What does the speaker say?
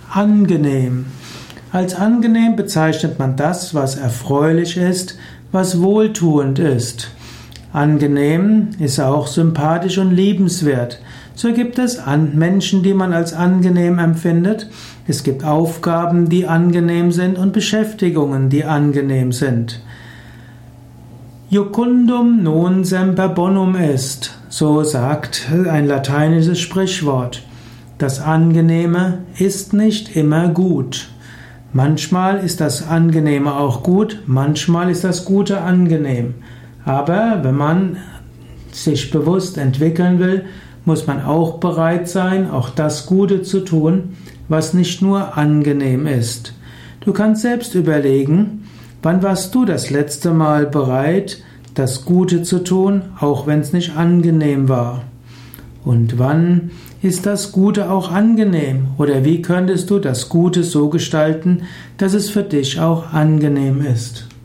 Angenehm. Als angenehm bezeichnet man das, was erfreulich ist, was wohltuend ist. Angenehm ist auch sympathisch und liebenswert. So gibt es Menschen, die man als angenehm empfindet. Es gibt Aufgaben, die angenehm sind und Beschäftigungen, die angenehm sind. Jucundum non semper bonum est, so sagt ein lateinisches Sprichwort. Das Angenehme ist nicht immer gut. Manchmal ist das Angenehme auch gut, manchmal ist das Gute angenehm. Aber wenn man sich bewusst entwickeln will, muss man auch bereit sein, auch das Gute zu tun, was nicht nur angenehm ist. Du kannst selbst überlegen, wann warst du das letzte Mal bereit, das Gute zu tun, auch wenn es nicht angenehm war? Und wann ist das Gute auch angenehm? Oder wie könntest du das Gute so gestalten, dass es für dich auch angenehm ist?